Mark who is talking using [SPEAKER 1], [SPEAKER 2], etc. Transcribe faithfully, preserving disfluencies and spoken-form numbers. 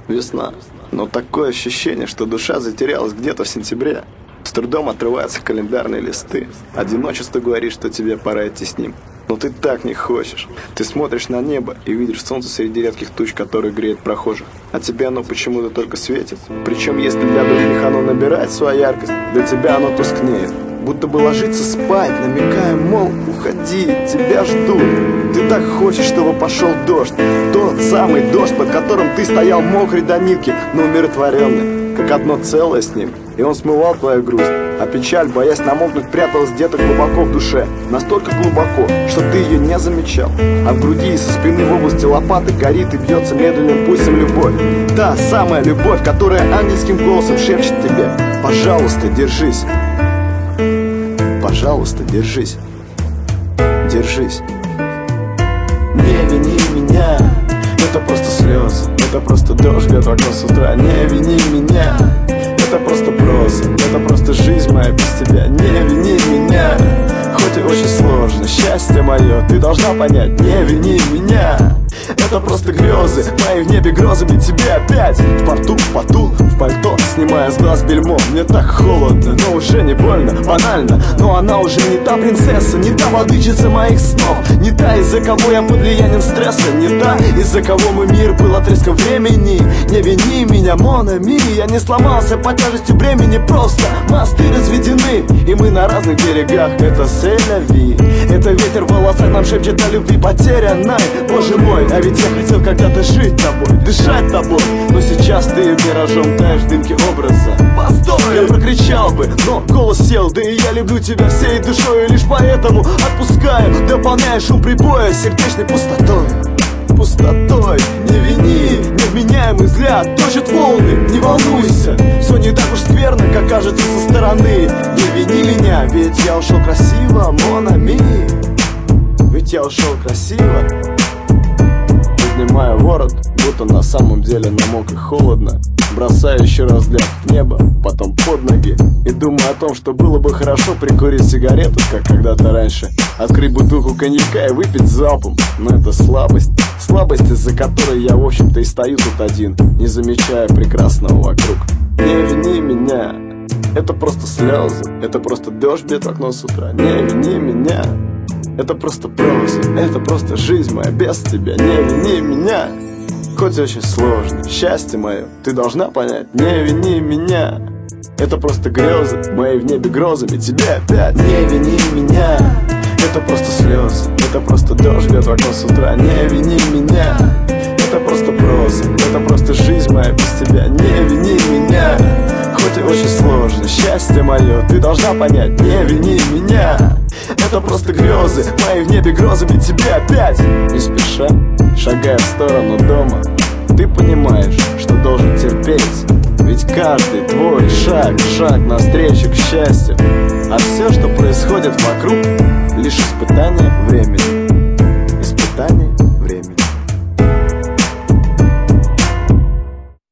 [SPEAKER 1] Весна, но такое ощущение, что душа затерялась где-то в сентябре. С трудом отрываются календарные листы. Одиночество говорит, что тебе пора идти с ним. Но ты так не хочешь. Ты смотришь на небо и видишь солнце среди редких туч, которые греют прохожих. А тебе оно почему-то только светит. Причем если для других оно набирает свою яркость, для тебя оно тускнеет. Будто бы ложится спать, намекая, мол, уходи, тебя ждут. Ты так хочешь, чтобы пошел дождь. Тот самый дождь, под которым ты стоял мокрый до нитки, но умиротворенный, как одно целое с ним. И он смывал твою грусть. А печаль, боясь намокнуть, пряталась где-то глубоко в душе. Настолько глубоко, что ты ее не замечал. А в груди и со спины в области лопаты горит и бьется медленным пульсом любовь. Та самая любовь, которая ангельским голосом шепчет тебе: пожалуйста, держись. Пожалуйста, держись. Держись. Не вини меня. Это просто слезы. Это просто дождь бьет в окно с утра. Не вини меня. Это просто проза. Это просто жизнь моя без тебя. Не вини меня. Хоть и очень сложно. Счастье мое, ты должна понять. Не вини меня. Это просто грезы, мои в небе грозами тебе опять. В порту, в поту, в пальто, снимая с глаз бельмо. Мне так холодно, но уже не больно, банально. Но она уже не та принцесса, не та владычица моих снов. Не та, из-за кого я под влиянием стресса. Не та, из-за кого мой мир был отрезком времени. Не вини меня, Монами, я не сломался под тяжестью бремени. Просто мосты разведены, и мы на разных берегах. Это сель-ля-ви. Это ветер в волосах нам шепчет о любви потерянной. Боже мой, а ведь я хотел когда-то жить тобой, дышать тобой. Но сейчас ты миражом таешь в дымке образа. Постой! Я прокричал бы, но голос сел. Да и я люблю тебя всей душой, и лишь поэтому отпускаю, дополняя шум прибоя сердечной пустотой. Пустотой, не вини, невменяемый взгляд точит волны, не волнуйся. Все не так уж скверно, как кажется со стороны. Не вини меня, ведь я ушел красиво, Монами. Ведь я ушел красиво. Поднимаю ворот, будто на самом деле намок и холодно. Бросаю еще раз взгляд в небо, потом под ноги. И думаю о том, что было бы хорошо прикурить сигарету, как когда-то раньше. Открыть бутылку коньяка и выпить залпом. Но это слабость. Слабость, из-за которой я, в общем-то, и стою тут один, не замечая прекрасного вокруг. Не вини меня. Это просто слезы. Это просто дождь бьет в окно с утра. Не вини меня. Это просто проза, это просто жизнь моя без тебя. Не вини меня. Хоть очень сложно, счастье мое, ты должна понять. Не вини меня. Это просто грезы, мои в небе грозами тебе опять. Не вини меня. Это просто слезы, это просто дождь бьет в окно с утра. Не вини меня. Это просто проза, это просто жизнь моя без тебя. Не вини меня. Хоть и очень сложно, счастье мое, ты должна понять. Не вини меня. Это просто грезы, мои в небе грозами тебе опять. Не спеша, шагая в сторону дома, ты понимаешь, что должен терпеть. Ведь каждый твой шаг, шаг навстречу к счастью. А все, что происходит вокруг, лишь испытание времени.